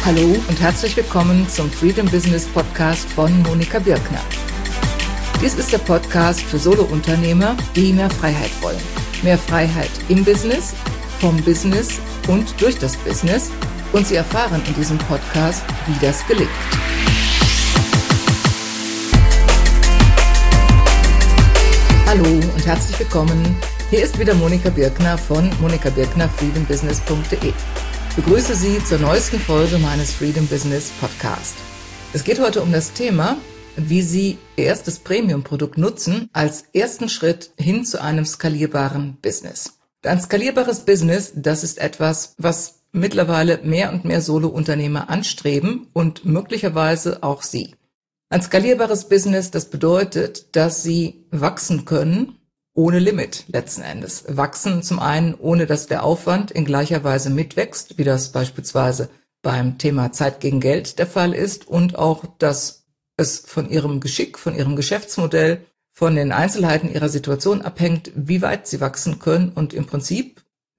Hallo und herzlich willkommen zum Freedom Business Podcast von Monika Birkner. Dies ist der Podcast für Solo-Unternehmer, die mehr Freiheit wollen. Mehr Freiheit im Business, vom Business und durch das Business. Und Sie erfahren in diesem Podcast, wie das gelingt. Hallo und herzlich willkommen. Hier ist wieder Monika Birkner von monikabirknerfreedombusiness.de. Ich begrüße Sie zur neuesten Folge meines Freedom Business Podcast. Es geht heute um das Thema, wie Sie Ihr erstes Premium-Produkt nutzen als ersten Schritt hin zu einem skalierbaren Business. Ein skalierbares Business, das ist etwas, was mittlerweile mehr und mehr Solo-Unternehmer anstreben und möglicherweise auch Sie. Ein skalierbares Business, das bedeutet, dass Sie wachsen können, ohne Limit letzten Endes. Wachsen zum einen, ohne dass der Aufwand in gleicher Weise mitwächst, wie das beispielsweise beim Thema Zeit gegen Geld der Fall ist, und auch, dass es von Ihrem Geschick, von Ihrem Geschäftsmodell, von den Einzelheiten Ihrer Situation abhängt, wie weit Sie wachsen können und im Prinzip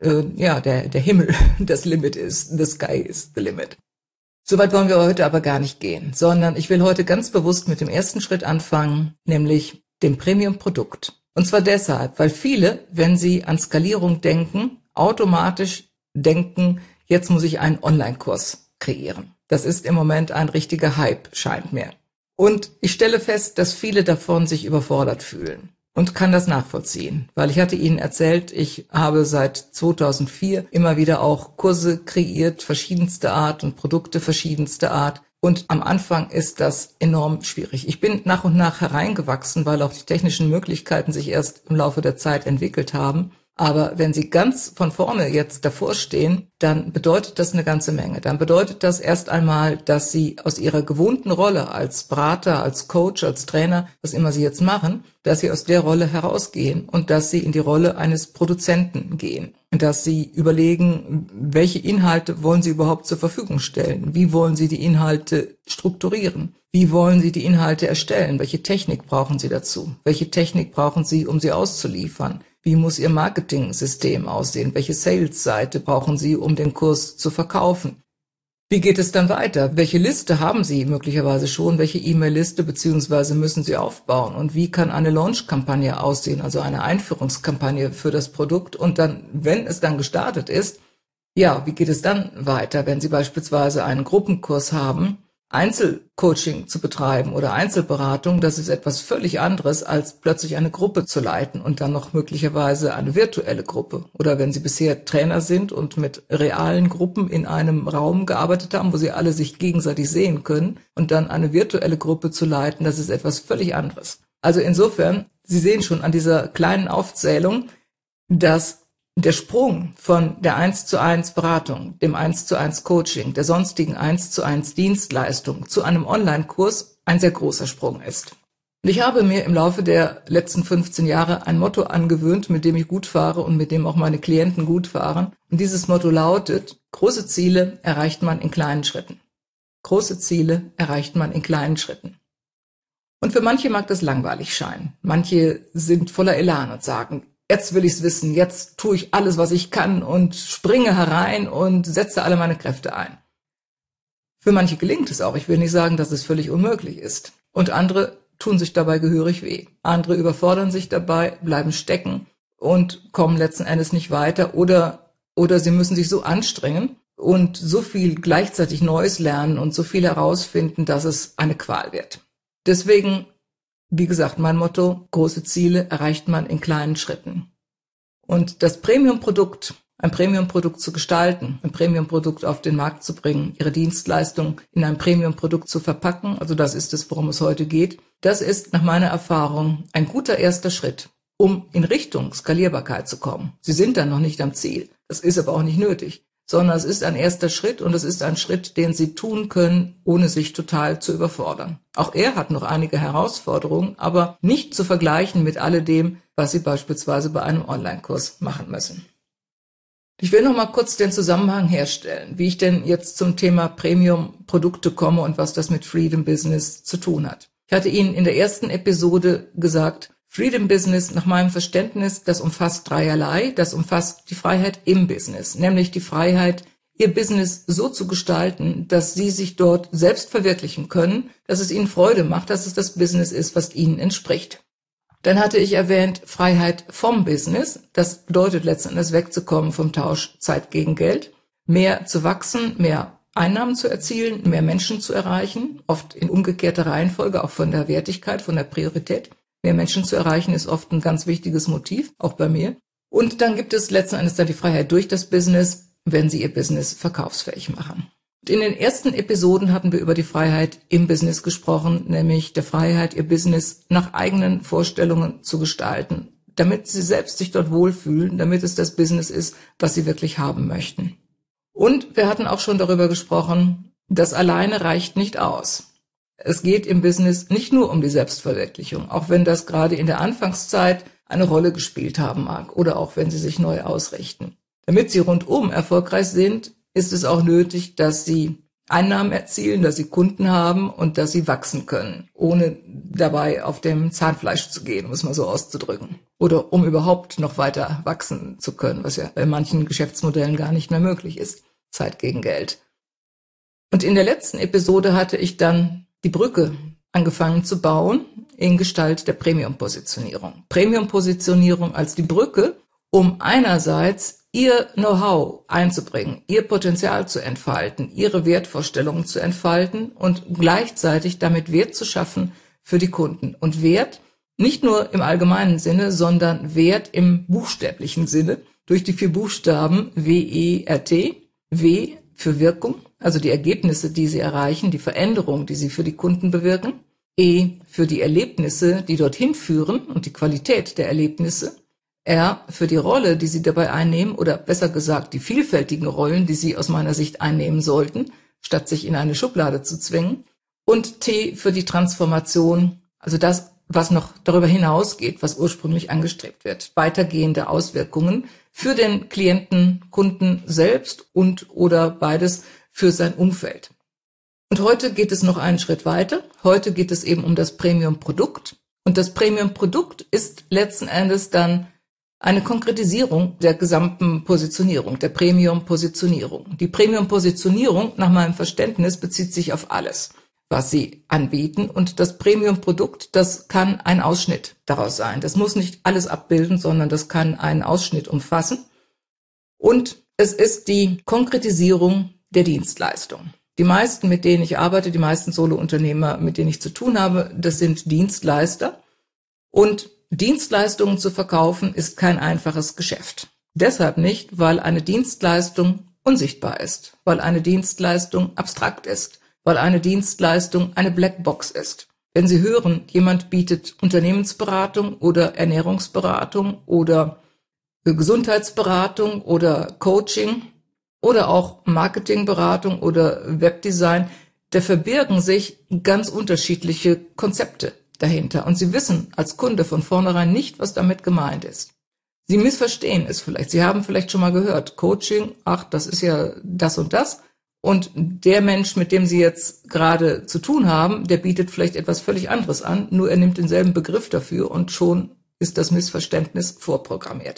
der Himmel das Limit ist, the sky is the limit. Soweit wollen wir heute aber gar nicht gehen, sondern ich will heute ganz bewusst mit dem ersten Schritt anfangen, nämlich dem Premium-Produkt. Und zwar deshalb, weil viele, wenn sie an Skalierung denken, automatisch denken, jetzt muss ich einen Online-Kurs kreieren. Das ist im Moment ein richtiger Hype, scheint mir. Und ich stelle fest, dass viele davon sich überfordert fühlen und kann das nachvollziehen, weil ich hatte Ihnen erzählt, ich habe seit 2004 immer wieder auch Kurse kreiert, verschiedenste Art und Produkte verschiedenste Art. Und am Anfang ist das enorm schwierig. Ich bin nach und nach hereingewachsen, weil auch die technischen Möglichkeiten sich erst im Laufe der Zeit entwickelt haben. Aber wenn Sie ganz von vorne jetzt davor stehen, dann bedeutet das eine ganze Menge. Dann bedeutet das erst einmal, dass Sie aus Ihrer gewohnten Rolle als Berater, als Coach, als Trainer, was immer Sie jetzt machen, dass Sie aus der Rolle herausgehen und dass Sie in die Rolle eines Produzenten gehen. Dass Sie überlegen, welche Inhalte wollen Sie überhaupt zur Verfügung stellen? Wie wollen Sie die Inhalte strukturieren? Wie wollen Sie die Inhalte erstellen? Welche Technik brauchen Sie dazu? Welche Technik brauchen Sie, um sie auszuliefern? Wie muss Ihr Marketing-System aussehen? Welche Sales-Seite brauchen Sie, um den Kurs zu verkaufen? Wie geht es dann weiter? Welche Liste haben Sie möglicherweise schon? Welche E-Mail-Liste beziehungsweise müssen Sie aufbauen? Und wie kann eine Launch-Kampagne aussehen, also eine Einführungskampagne für das Produkt? Und dann, wenn es dann gestartet ist, wie geht es dann weiter, wenn Sie beispielsweise einen Gruppenkurs haben? Einzelcoaching zu betreiben oder Einzelberatung, das ist etwas völlig anderes, als plötzlich eine Gruppe zu leiten und dann noch möglicherweise eine virtuelle Gruppe. Oder wenn Sie bisher Trainer sind und mit realen Gruppen in einem Raum gearbeitet haben, wo Sie alle sich gegenseitig sehen können, und dann eine virtuelle Gruppe zu leiten, das ist etwas völlig anderes. Also insofern, Sie sehen schon an dieser kleinen Aufzählung, dass der Sprung von der 1:1 Beratung, dem 1:1 Coaching, der sonstigen 1:1 Dienstleistung zu einem Online-Kurs ein sehr großer Sprung ist. Und ich habe mir im Laufe der letzten 15 Jahre ein Motto angewöhnt, mit dem ich gut fahre und mit dem auch meine Klienten gut fahren. Und dieses Motto lautet: Große Ziele erreicht man in kleinen Schritten. Große Ziele erreicht man in kleinen Schritten. Und für manche mag das langweilig scheinen. Manche sind voller Elan und sagen: Jetzt will ich's wissen, jetzt tue ich alles, was ich kann und springe herein und setze alle meine Kräfte ein. Für manche gelingt es auch. Ich will nicht sagen, dass es völlig unmöglich ist. Und andere tun sich dabei gehörig weh. Andere überfordern sich dabei, bleiben stecken und kommen letzten Endes nicht weiter. Oder sie müssen sich so anstrengen und so viel gleichzeitig Neues lernen und so viel herausfinden, dass es eine Qual wird. Deswegen, wie gesagt, mein Motto: Große Ziele erreicht man in kleinen Schritten. Und das Premium-Produkt, ein Premium-Produkt zu gestalten, ein Premium-Produkt auf den Markt zu bringen, Ihre Dienstleistung in ein Premium-Produkt zu verpacken, also das ist es, worum es heute geht, das ist nach meiner Erfahrung ein guter erster Schritt, um in Richtung Skalierbarkeit zu kommen. Sie sind dann noch nicht am Ziel, das ist aber auch nicht nötig, sondern es ist ein erster Schritt und es ist ein Schritt, den Sie tun können, ohne sich total zu überfordern. Auch er hat noch einige Herausforderungen, aber nicht zu vergleichen mit alledem, was Sie beispielsweise bei einem Online-Kurs machen müssen. Ich will noch mal kurz den Zusammenhang herstellen, wie ich denn jetzt zum Thema Premium-Produkte komme und was das mit Freedom Business zu tun hat. Ich hatte Ihnen in der ersten Episode gesagt, Freedom Business nach meinem Verständnis, das umfasst dreierlei. Das umfasst die Freiheit im Business, nämlich die Freiheit, ihr Business so zu gestalten, dass sie sich dort selbst verwirklichen können, dass es ihnen Freude macht, dass es das Business ist, was ihnen entspricht. Dann hatte ich erwähnt Freiheit vom Business. Das bedeutet letzten Endes wegzukommen vom Tausch Zeit gegen Geld, mehr zu wachsen, mehr Einnahmen zu erzielen, mehr Menschen zu erreichen, oft in umgekehrter Reihenfolge, auch von der Wertigkeit, von der Priorität. Mehr Menschen zu erreichen ist oft ein ganz wichtiges Motiv, auch bei mir. Und dann gibt es letzten Endes dann die Freiheit durch das Business, wenn Sie Ihr Business verkaufsfähig machen. Und in den ersten Episoden hatten wir über die Freiheit im Business gesprochen, nämlich der Freiheit, Ihr Business nach eigenen Vorstellungen zu gestalten, damit Sie selbst sich dort wohlfühlen, damit es das Business ist, was Sie wirklich haben möchten. Und wir hatten auch schon darüber gesprochen, das alleine reicht nicht aus. Es geht im Business nicht nur um die Selbstverwirklichung, auch wenn das gerade in der Anfangszeit eine Rolle gespielt haben mag oder auch wenn Sie sich neu ausrichten. Damit Sie rundum erfolgreich sind, ist es auch nötig, dass Sie Einnahmen erzielen, dass Sie Kunden haben und dass Sie wachsen können, ohne dabei auf dem Zahnfleisch zu gehen, um es mal so auszudrücken. Oder um überhaupt noch weiter wachsen zu können, was ja bei manchen Geschäftsmodellen gar nicht mehr möglich ist. Zeit gegen Geld. Und in der letzten Episode hatte ich dann die Brücke angefangen zu bauen in Gestalt der Premium-Positionierung. Premium-Positionierung als die Brücke, um einerseits Ihr Know-how einzubringen, Ihr Potenzial zu entfalten, Ihre Wertvorstellungen zu entfalten und gleichzeitig damit Wert zu schaffen für die Kunden. Und Wert nicht nur im allgemeinen Sinne, sondern Wert im buchstäblichen Sinne durch die 4 Buchstaben W-E-R-T. W für Wirkung, also die Ergebnisse, die Sie erreichen, die Veränderung, die Sie für die Kunden bewirken. E für die Erlebnisse, die dorthin führen und die Qualität der Erlebnisse. R für die Rolle, die Sie dabei einnehmen, oder besser gesagt die vielfältigen Rollen, die Sie aus meiner Sicht einnehmen sollten, statt sich in eine Schublade zu zwingen. Und T für die Transformation, also das, was noch darüber hinausgeht, was ursprünglich angestrebt wird. Weitergehende Auswirkungen für den Klienten, Kunden selbst und oder beides für sein Umfeld. Und heute geht es noch einen Schritt weiter. Heute geht es eben um das Premium-Produkt. Und das Premium-Produkt ist letzten Endes dann eine Konkretisierung der gesamten Positionierung, der Premium-Positionierung. Die Premium-Positionierung, nach meinem Verständnis, bezieht sich auf alles, was Sie anbieten. Und das Premium-Produkt, das kann ein Ausschnitt daraus sein. Das muss nicht alles abbilden, sondern das kann einen Ausschnitt umfassen. Und es ist die Konkretisierung der Dienstleistung. Die meisten, mit denen ich arbeite, die meisten Solo-Unternehmer, mit denen ich zu tun habe, das sind Dienstleister. Und Dienstleistungen zu verkaufen ist kein einfaches Geschäft. Deshalb nicht, weil eine Dienstleistung unsichtbar ist, weil eine Dienstleistung abstrakt ist, weil eine Dienstleistung eine Blackbox ist. Wenn Sie hören, jemand bietet Unternehmensberatung oder Ernährungsberatung oder Gesundheitsberatung oder Coaching oder auch Marketingberatung oder Webdesign, da verbirgen sich ganz unterschiedliche Konzepte dahinter. Und Sie wissen als Kunde von vornherein nicht, was damit gemeint ist. Sie missverstehen es vielleicht. Sie haben vielleicht schon mal gehört, Coaching, ach, das ist ja das und das. Und der Mensch, mit dem Sie jetzt gerade zu tun haben, der bietet vielleicht etwas völlig anderes an, nur er nimmt denselben Begriff dafür und schon ist das Missverständnis vorprogrammiert.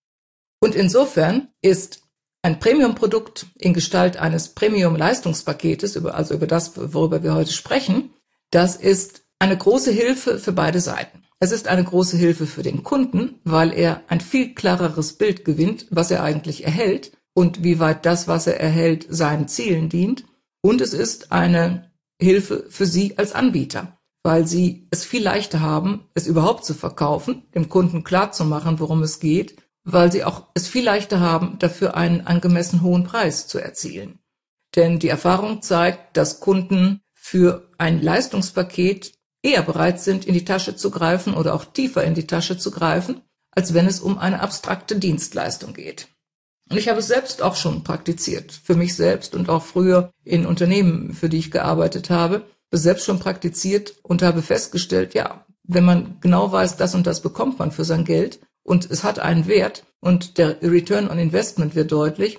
Und insofern ist ein Premium-Produkt in Gestalt eines Premium-Leistungspaketes, also über das, worüber wir heute sprechen, das ist eine große Hilfe für beide Seiten. Es ist eine große Hilfe für den Kunden, weil er ein viel klareres Bild gewinnt, was er eigentlich erhält und wie weit das, was er erhält, seinen Zielen dient. Und es ist eine Hilfe für Sie als Anbieter, weil Sie es viel leichter haben, es überhaupt zu verkaufen, dem Kunden klarzumachen, worum es geht, weil Sie auch es viel leichter haben, dafür einen angemessen hohen Preis zu erzielen. Denn die Erfahrung zeigt, dass Kunden für ein Leistungspaket eher bereit sind, in die Tasche zu greifen oder auch tiefer in die Tasche zu greifen, als wenn es um eine abstrakte Dienstleistung geht. Und ich habe es selbst auch schon praktiziert, für mich selbst und auch früher in Unternehmen, für die ich gearbeitet habe, selbst schon praktiziert und habe festgestellt, ja, wenn man genau weiß, das und das bekommt man für sein Geld und es hat einen Wert und der Return on Investment wird deutlich,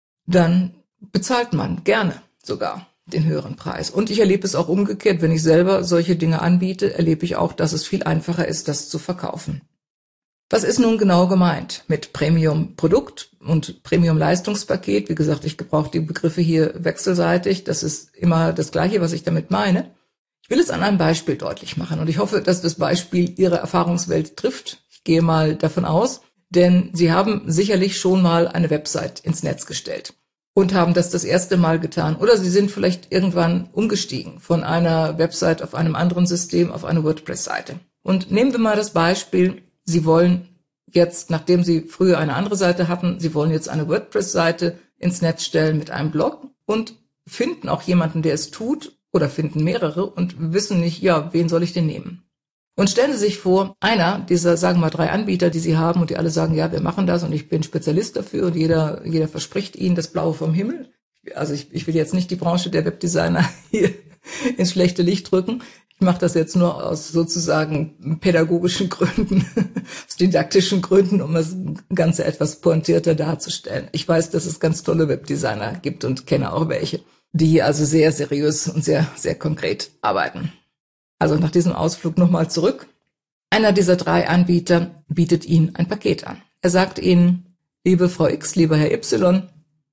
dann bezahlt man gerne sogar den höheren Preis. Und ich erlebe es auch umgekehrt, wenn ich selber solche Dinge anbiete, erlebe ich auch, dass es viel einfacher ist, das zu verkaufen. Was ist nun genau gemeint mit Premium-Produkt und Premium-Leistungspaket? Wie gesagt, ich gebrauche die Begriffe hier wechselseitig. Das ist immer das Gleiche, was ich damit meine. Ich will es an einem Beispiel deutlich machen und ich hoffe, dass das Beispiel Ihre Erfahrungswelt trifft. Ich gehe mal davon aus, denn Sie haben sicherlich schon mal eine Website ins Netz gestellt und haben das erste Mal getan. Oder Sie sind vielleicht irgendwann umgestiegen von einer Website auf einem anderen System auf eine WordPress-Seite. Und nehmen wir mal das Beispiel, Sie wollen jetzt, nachdem Sie früher eine andere Seite hatten, Sie wollen jetzt eine WordPress-Seite ins Netz stellen mit einem Blog und finden auch jemanden, der es tut, oder finden mehrere und wissen nicht, ja, wen soll ich denn nehmen? Und stellen Sie sich vor, einer dieser, sagen wir mal, 3 Anbieter, die Sie haben und die alle sagen, ja, wir machen das und ich bin Spezialist dafür und jeder verspricht Ihnen das Blaue vom Himmel. Also ich will jetzt nicht die Branche der Webdesigner hier ins schlechte Licht drücken. Ich mache das jetzt nur aus sozusagen pädagogischen Gründen, aus didaktischen Gründen, um das Ganze etwas pointierter darzustellen. Ich weiß, dass es ganz tolle Webdesigner gibt und kenne auch welche, die also sehr seriös und sehr, sehr konkret arbeiten. Also nach diesem Ausflug nochmal zurück. Einer dieser 3 Anbieter bietet Ihnen ein Paket an. Er sagt Ihnen, liebe Frau X, lieber Herr Y,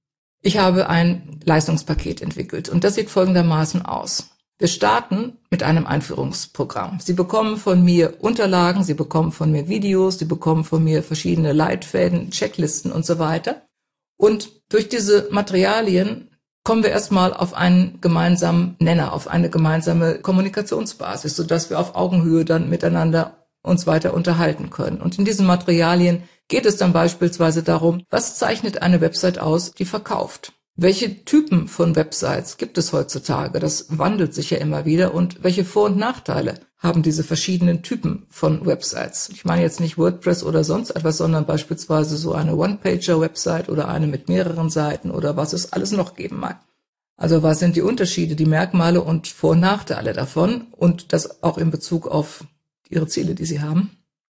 ich habe ein Leistungspaket entwickelt und das sieht folgendermaßen aus. Wir starten mit einem Einführungsprogramm. Sie bekommen von mir Unterlagen, Sie bekommen von mir Videos, Sie bekommen von mir verschiedene Leitfäden, Checklisten und so weiter. Und durch diese Materialien kommen wir erstmal auf einen gemeinsamen Nenner, auf eine gemeinsame Kommunikationsbasis, sodass wir auf Augenhöhe dann miteinander uns weiter unterhalten können. Und in diesen Materialien geht es dann beispielsweise darum, was zeichnet eine Website aus, die verkauft? Welche Typen von Websites gibt es heutzutage? Das wandelt sich ja immer wieder. Und welche Vor- und Nachteile haben diese verschiedenen Typen von Websites? Ich meine jetzt nicht WordPress oder sonst etwas, sondern beispielsweise so eine One-Pager-Website oder eine mit mehreren Seiten oder was es alles noch geben mag. Also was sind die Unterschiede, die Merkmale und Vor- und Nachteile davon und das auch in Bezug auf Ihre Ziele, die Sie haben?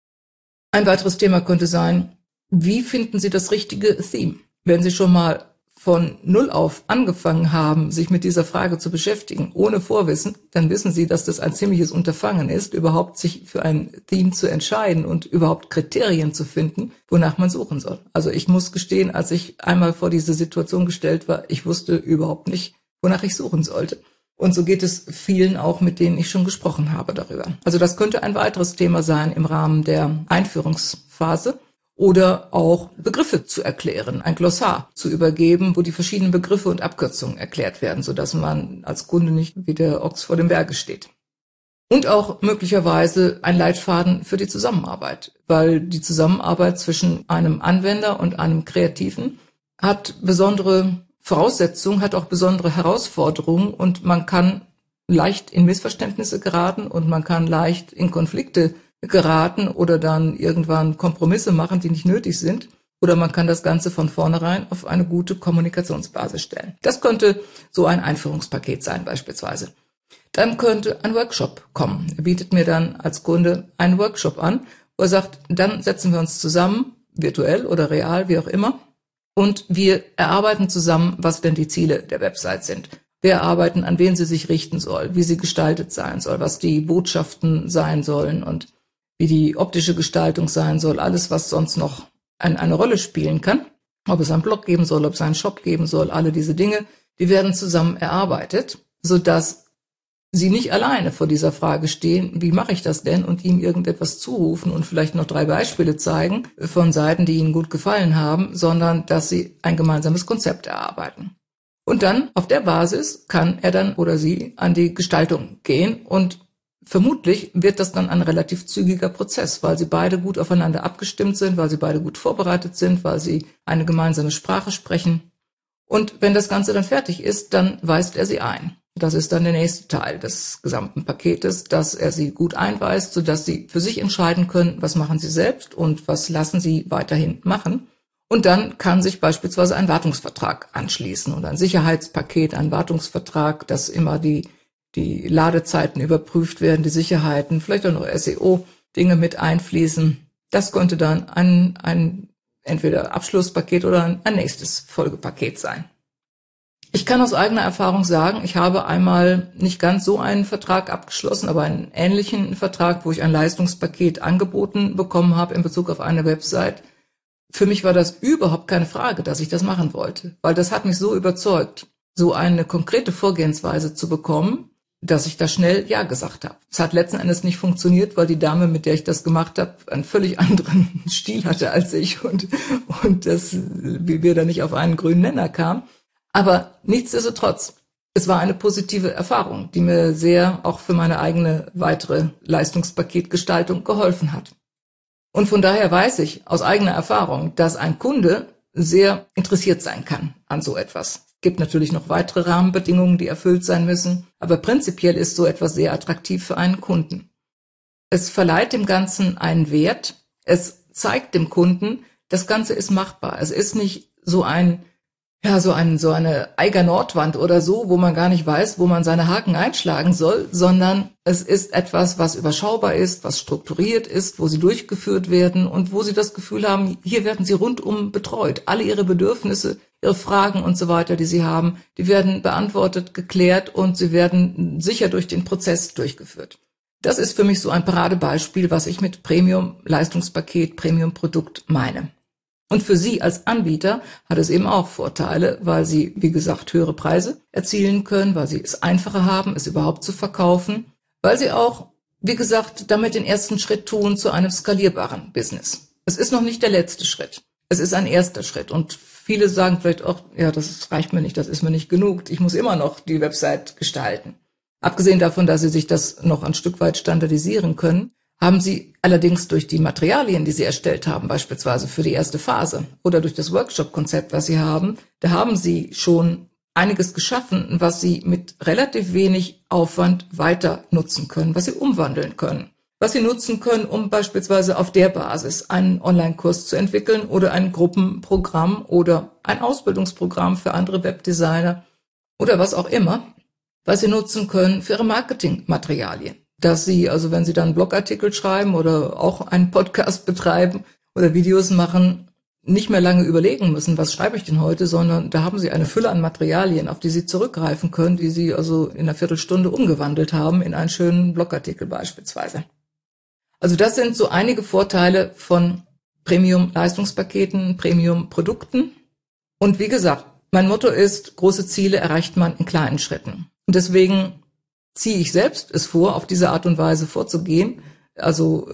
Ein weiteres Thema könnte sein, wie finden Sie das richtige Theme? Wenn Sie schon mal von Null auf angefangen haben, sich mit dieser Frage zu beschäftigen, ohne Vorwissen, dann wissen Sie, dass das ein ziemliches Unterfangen ist, überhaupt sich für ein Theme zu entscheiden und überhaupt Kriterien zu finden, wonach man suchen soll. Also ich muss gestehen, als ich einmal vor diese Situation gestellt war, ich wusste überhaupt nicht, wonach ich suchen sollte. Und so geht es vielen auch, mit denen ich schon gesprochen habe darüber. Also das könnte ein weiteres Thema sein im Rahmen der Einführungsphase. Oder auch Begriffe zu erklären, ein Glossar zu übergeben, wo die verschiedenen Begriffe und Abkürzungen erklärt werden, sodass man als Kunde nicht wie der Ochs vor dem Berge steht. Und auch möglicherweise ein Leitfaden für die Zusammenarbeit, weil die Zusammenarbeit zwischen einem Anwender und einem Kreativen hat besondere Voraussetzungen, hat auch besondere Herausforderungen und man kann leicht in Missverständnisse geraten und man kann leicht in Konflikte geraten oder dann irgendwann Kompromisse machen, die nicht nötig sind. Oder man kann das Ganze von vornherein auf eine gute Kommunikationsbasis stellen. Das könnte so ein Einführungspaket sein beispielsweise. Dann könnte ein Workshop kommen. Er bietet mir dann als Kunde einen Workshop an, wo er sagt, dann setzen wir uns zusammen, virtuell oder real, wie auch immer, und wir erarbeiten zusammen, was denn die Ziele der Website sind. Wir erarbeiten, an wen sie sich richten soll, wie sie gestaltet sein soll, was die Botschaften sein sollen und wie die optische Gestaltung sein soll, alles, was sonst noch eine Rolle spielen kann. Ob es einen Blog geben soll, ob es einen Shop geben soll, alle diese Dinge, die werden zusammen erarbeitet, sodass Sie nicht alleine vor dieser Frage stehen, wie mache ich das denn, und ihm irgendetwas zurufen und vielleicht noch 3 Beispiele zeigen von Seiten, die Ihnen gut gefallen haben, sondern dass Sie ein gemeinsames Konzept erarbeiten. Und dann auf der Basis kann er dann oder sie an die Gestaltung gehen und vermutlich wird das dann ein relativ zügiger Prozess, weil sie beide gut aufeinander abgestimmt sind, weil sie beide gut vorbereitet sind, weil sie eine gemeinsame Sprache sprechen. Und wenn das Ganze dann fertig ist, dann weist er sie ein. Das ist dann der nächste Teil des gesamten Paketes, dass er sie gut einweist, sodass sie für sich entscheiden können, was machen sie selbst und was lassen sie weiterhin machen. Und dann kann sich beispielsweise ein Wartungsvertrag anschließen und ein Sicherheitspaket, ein Wartungsvertrag, dass immer die Ladezeiten überprüft werden, die Sicherheiten, vielleicht auch noch SEO-Dinge mit einfließen. Das könnte dann ein entweder Abschlusspaket oder ein nächstes Folgepaket sein. Ich kann aus eigener Erfahrung sagen, ich habe einmal nicht ganz so einen Vertrag abgeschlossen, aber einen ähnlichen Vertrag, wo ich ein Leistungspaket angeboten bekommen habe in Bezug auf eine Website. Für mich war das überhaupt keine Frage, dass ich das machen wollte, weil das hat mich so überzeugt, so eine konkrete Vorgehensweise zu bekommen, dass ich da schnell Ja gesagt habe. Es hat letzten Endes nicht funktioniert, weil die Dame, mit der ich das gemacht habe, einen völlig anderen Stil hatte als ich und wie wir da nicht auf einen grünen Nenner kamen. Aber nichtsdestotrotz, es war eine positive Erfahrung, die mir sehr auch für meine eigene weitere Leistungspaketgestaltung geholfen hat. Und von daher weiß ich aus eigener Erfahrung, dass ein Kunde sehr interessiert sein kann an so etwas. Es gibt natürlich noch weitere Rahmenbedingungen, die erfüllt sein müssen, aber prinzipiell ist so etwas sehr attraktiv für einen Kunden. Es verleiht dem Ganzen einen Wert, es zeigt dem Kunden, das Ganze ist machbar. Es ist nicht so eine Eiger-Nordwand oder so, wo man gar nicht weiß, wo man seine Haken einschlagen soll, sondern es ist etwas, was überschaubar ist, was strukturiert ist, wo sie durchgeführt werden und wo sie das Gefühl haben, hier werden sie rundum betreut. Alle ihre Bedürfnisse, ihre Fragen und so weiter, die sie haben, die werden beantwortet, geklärt und sie werden sicher durch den Prozess durchgeführt. Das ist für mich so ein Paradebeispiel, was ich mit Premium-Leistungspaket, Premium-Produkt meine. Und für Sie als Anbieter hat es eben auch Vorteile, weil Sie, wie gesagt, höhere Preise erzielen können, weil Sie es einfacher haben, es überhaupt zu verkaufen, weil Sie auch, wie gesagt, damit den ersten Schritt tun zu einem skalierbaren Business. Es ist noch nicht der letzte Schritt. Es ist ein erster Schritt. Und viele sagen vielleicht auch, ja, das reicht mir nicht, das ist mir nicht genug. Ich muss immer noch die Website gestalten. Abgesehen davon, dass Sie sich das noch ein Stück weit standardisieren können, haben Sie allerdings durch die Materialien, die Sie erstellt haben, beispielsweise für die erste Phase oder durch das Workshop-Konzept, was Sie haben, da haben Sie schon einiges geschaffen, was Sie mit relativ wenig Aufwand weiter nutzen können, was Sie umwandeln können. Was Sie nutzen können, um beispielsweise auf der Basis einen Online-Kurs zu entwickeln oder ein Gruppenprogramm oder ein Ausbildungsprogramm für andere Webdesigner oder was auch immer, was Sie nutzen können für Ihre Marketingmaterialien. Dass Sie, also wenn Sie dann Blogartikel schreiben oder auch einen Podcast betreiben oder Videos machen, nicht mehr lange überlegen müssen, was schreibe ich denn heute, sondern da haben Sie eine Fülle an Materialien, auf die Sie zurückgreifen können, die Sie also in einer Viertelstunde umgewandelt haben in einen schönen Blogartikel beispielsweise. Also das sind so einige Vorteile von Premium-Leistungspaketen, Premium-Produkten. Und wie gesagt, mein Motto ist, große Ziele erreicht man in kleinen Schritten. Und deswegen ziehe ich selbst es vor, auf diese Art und Weise vorzugehen, also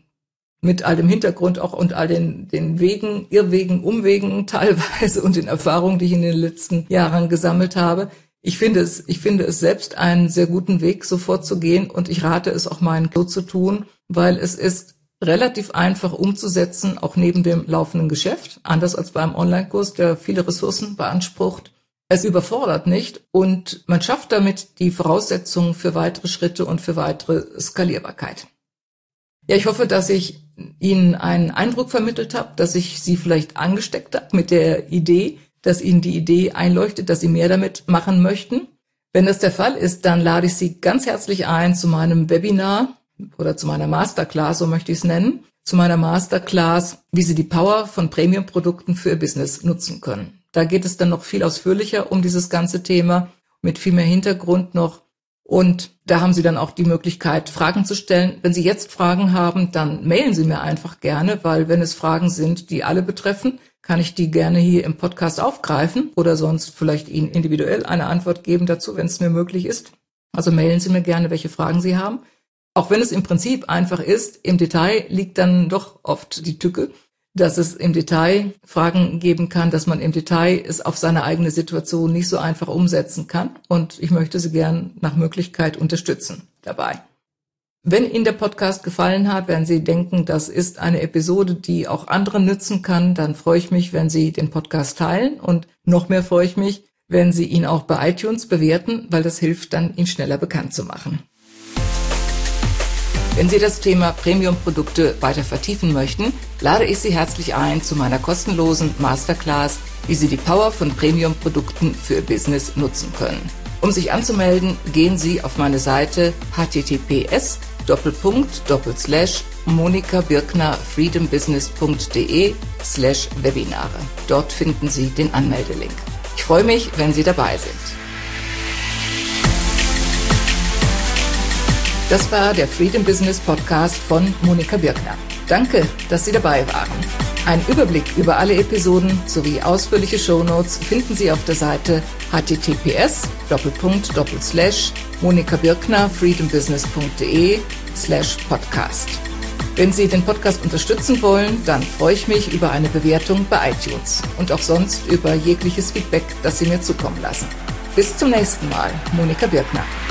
mit all dem Hintergrund auch und all den Wegen, Irrwegen, Umwegen teilweise und den Erfahrungen, die ich in den letzten Jahren gesammelt habe. Ich finde es selbst einen sehr guten Weg, so vorzugehen und ich rate es auch meinen so zu tun, weil es ist relativ einfach umzusetzen, auch neben dem laufenden Geschäft, anders als beim Online-Kurs, der viele Ressourcen beansprucht. Es überfordert nicht und man schafft damit die Voraussetzungen für weitere Schritte und für weitere Skalierbarkeit. Ja, ich hoffe, dass ich Ihnen einen Eindruck vermittelt habe, dass ich Sie vielleicht angesteckt habe mit der Idee, dass Ihnen die Idee einleuchtet, dass Sie mehr damit machen möchten. Wenn das der Fall ist, dann lade ich Sie ganz herzlich ein zu meinem Webinar oder zu meiner Masterclass, so möchte ich es nennen, zu meiner Masterclass, wie Sie die Power von Premium-Produkten für Ihr Business nutzen können. Da geht es dann noch viel ausführlicher um dieses ganze Thema, mit viel mehr Hintergrund noch. Und da haben Sie dann auch die Möglichkeit, Fragen zu stellen. Wenn Sie jetzt Fragen haben, dann mailen Sie mir einfach gerne, weil wenn es Fragen sind, die alle betreffen, kann ich die gerne hier im Podcast aufgreifen oder sonst vielleicht Ihnen individuell eine Antwort geben dazu, wenn es mir möglich ist. Also mailen Sie mir gerne, welche Fragen Sie haben. Auch wenn es im Prinzip einfach ist, im Detail liegt dann doch oft die Tücke, dass es im Detail Fragen geben kann, dass man im Detail es auf seine eigene Situation nicht so einfach umsetzen kann. Und ich möchte Sie gern nach Möglichkeit unterstützen dabei. Wenn Ihnen der Podcast gefallen hat, wenn Sie denken, das ist eine Episode, die auch anderen nützen kann, dann freue ich mich, wenn Sie den Podcast teilen. Und noch mehr freue ich mich, wenn Sie ihn auch bei iTunes bewerten, weil das hilft dann, ihn schneller bekannt zu machen. Wenn Sie das Thema Premium-Produkte weiter vertiefen möchten, lade ich Sie herzlich ein zu meiner kostenlosen Masterclass, wie Sie die Power von Premium-Produkten für Ihr Business nutzen können. Um sich anzumelden, gehen Sie auf meine Seite https://monikabirkner-freedombusiness.de/Webinare. Dort finden Sie den Anmeldelink. Ich freue mich, wenn Sie dabei sind. Das war der Freedom Business Podcast von Monika Birkner. Danke, dass Sie dabei waren. Einen Überblick über alle Episoden sowie ausführliche Shownotes finden Sie auf der Seite https://monikabirkner freedombusiness.de/podcast. Wenn Sie den Podcast unterstützen wollen, dann freue ich mich über eine Bewertung bei iTunes und auch sonst über jegliches Feedback, das Sie mir zukommen lassen. Bis zum nächsten Mal, Monika Birkner.